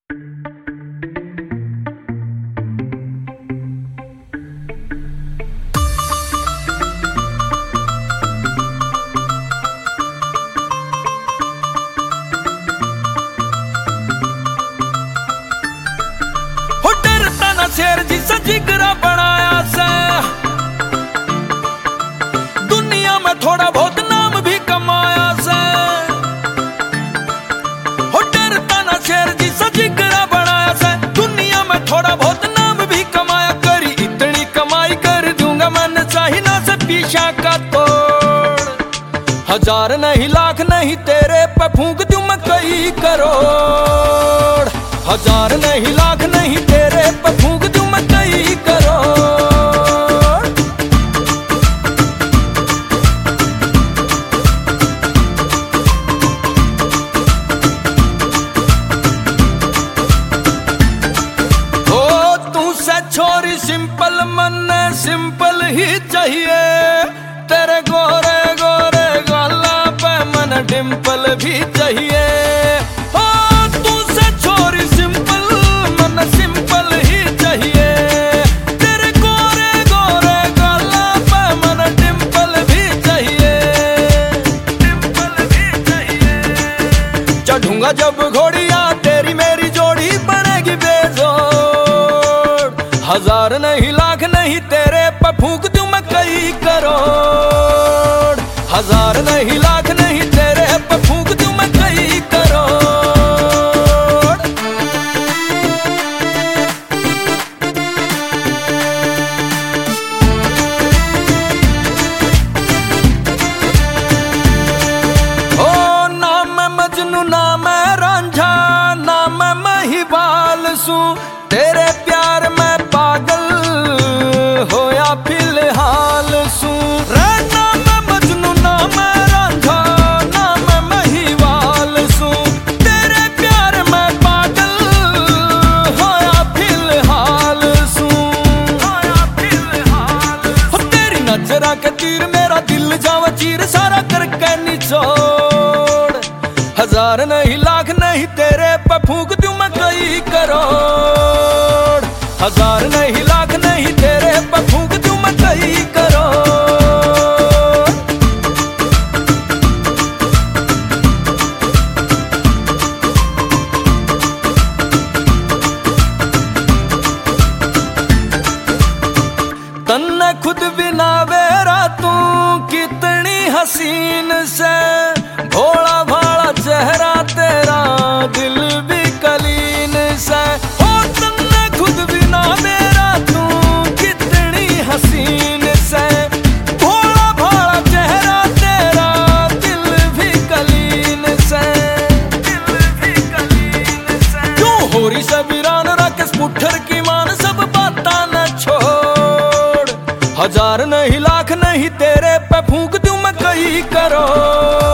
शेर जिसा जिगरा बनाया से दुनिया में थोड़ा बहुत नाम भी कमाया से। हो डरता ना शेर जिसा जिगरा बनाया से दुनिया में थोड़ा बहुत नाम भी कमाया। करी इतनी कमाई कर दूंगा मन चाही ना से पीछा का तोड़। हजार नहीं लाख नहीं तेरे पे फूंक दूं मैं कई करोड़। हजार नहीं लाख नहीं तेरे पे फूंक दूं मैं कई करोड़। ओ तू से छोरी सिंपल मन सिंपल ही चाहिए। तेरे गोरे गोरे गाला पे मन डिंपल भी चाहिए। सिंपल ही चाहिए तेरे गोरे गोरे गाला पे मन डिंपल भी चाहिए। डिंपल भी चाहिए चढ़ूंगा जब घोड़िया तेरी मेरी जोड़ी बनेगी बेजोड़। हजार नहीं लाख नहीं तेरे पे फूंक दूं मैं कई करोड़। हजार नहीं लाख नहीं तेरे पे फूंक दूं मैं कई करोड़। तेरे प्यार में पागल होया फिलहाल सू। ना मैं मजनू ना मैं रांझा ना मैं महिवाल सू। तेरे प्यार में पागल होया फिलहाल सू। तेरी नजरा के तीर मेरा दिल जावा चीर सारा करके निचोड़। हजार नहीं लाख नहीं तेरे पे फूंक दूं मैं कई करोड़। हजार नहीं लाख नहीं तेरे पे फूंक दूं मैं कई करोड़। तन्ने खुद बिना वेरा तू कितनी हसीन से। भोला भाला चेहरा तेरा दिल भी कलीन से। हो तन्ने खुद बिना मेरा तू कितनी हसीन से। भोला भाला चेहरा तेरा दिल भी कलीन से। दिल भी कलीन से क्यों हो रही सबीरान राकेश पुठर की मान सब बातां न छोड़। हजार नहीं लाख नहीं तेरे पे फूंक दूं मैं कई करोड़।